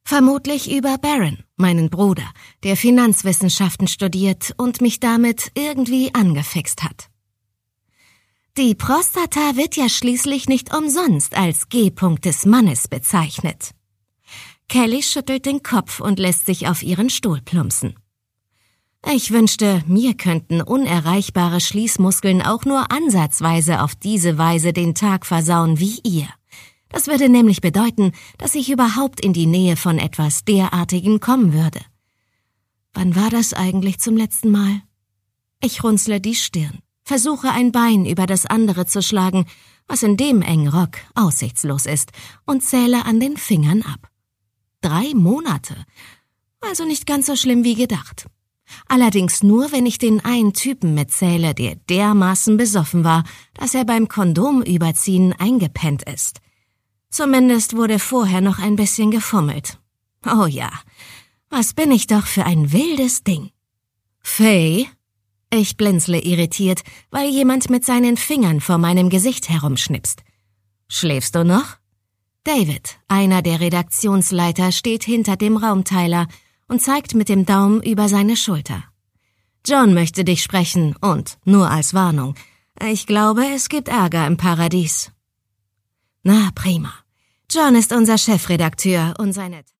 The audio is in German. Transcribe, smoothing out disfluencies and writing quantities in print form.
Vermutlich über Baron, meinen Bruder, der Finanzwissenschaften studiert und mich damit irgendwie angefixt hat. Die Prostata wird ja schließlich nicht umsonst als G-Punkt des Mannes bezeichnet. Kelly schüttelt den Kopf und lässt sich auf ihren Stuhl plumpsen. Ich wünschte, mir könnten unerreichbare Schließmuskeln auch nur ansatzweise auf diese Weise den Tag versauen wie ihr. Das würde nämlich bedeuten, dass ich überhaupt in die Nähe von etwas derartigem kommen würde. Wann war das eigentlich zum letzten Mal? Ich runzle die Stirn, versuche ein Bein über das andere zu schlagen, was in dem engen Rock aussichtslos ist, und zähle an den Fingern ab. 3 Monate, also nicht ganz so schlimm wie gedacht. Allerdings nur, wenn ich den einen Typen mitzähle, der dermaßen besoffen war, dass er beim Kondomüberziehen eingepennt ist. Zumindest wurde vorher noch ein bisschen gefummelt. Oh ja, was bin ich doch für ein wildes Ding. Faye? Ich blinzle irritiert, weil jemand mit seinen Fingern vor meinem Gesicht herumschnipst. Schläfst du noch? David, einer der Redaktionsleiter, steht hinter dem Raumteiler und zeigt mit dem Daumen über seine Schulter. John möchte dich sprechen und, nur als Warnung, ich glaube, es gibt Ärger im Paradies. Na, prima. John ist unser Chefredakteur und seine